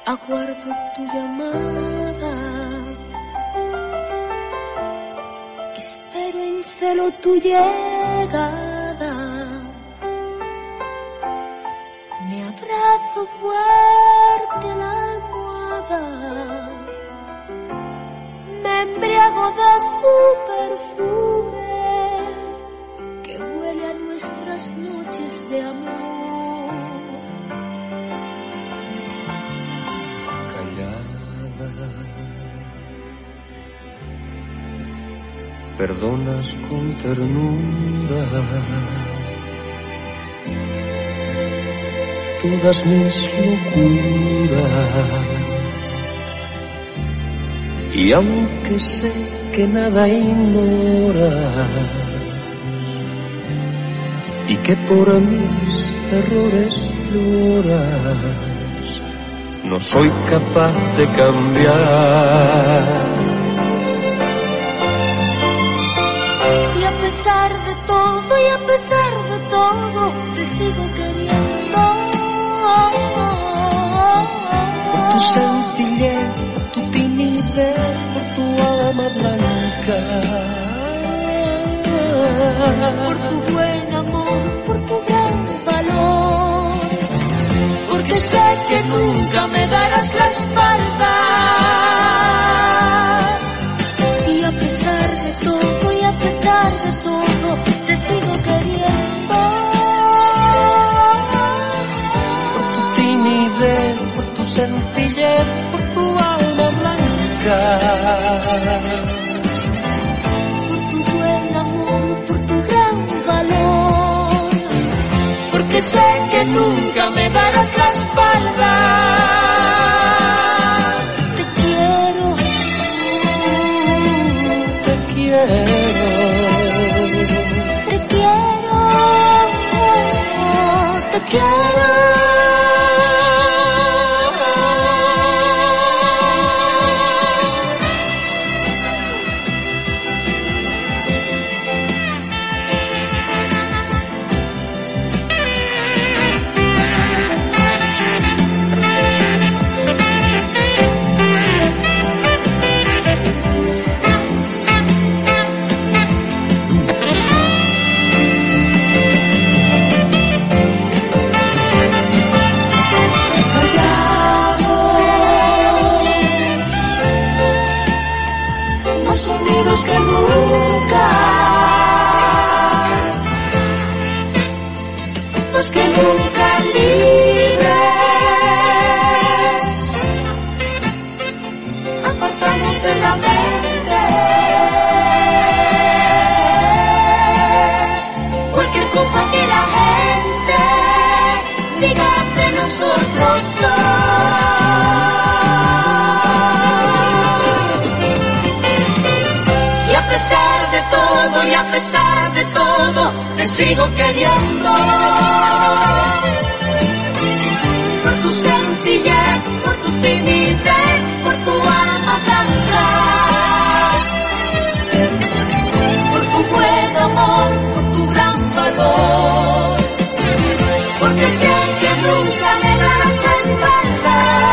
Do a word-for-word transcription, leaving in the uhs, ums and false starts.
Aguardo tu llamada, espero en celo tu llegada. Me abrazo fuerte a la almohada, me embriago de su perfume que huele a nuestras noches de amor. Perdonas con ternura todas mis locuras, y aunque sé que nada ignoras y que por mis errores lloras, no soy capaz de cambiar. Y a pesar de todo, y a pesar de todo, te sigo queriendo. Por tu sencillez, por tu timidez, por tu alma blanca, por tu buen amor, por tu gran valor, porque sé que nunca me darás la espalda. Y a pesar de todo, y a pesar de todo, te sigo queriendo. Por tu timidez, por tu sencillez, por tu alma blanca, por tu buen amor, por tu gran valor, porque sé que nunca me darás la espalda. Te quiero, te quiero, te quiero, te quiero. Unidos que nunca, más que nunca libres, apartamos de la mente cualquier cosa que la gente diga de nosotros dos. Y a pesar de todo, y a pesar de todo, te sigo queriendo. Por tu sencillez, por tu timidez, por tu alma blanca, por tu buen amor, por tu gran valor, porque sé que nunca me darás la espalda.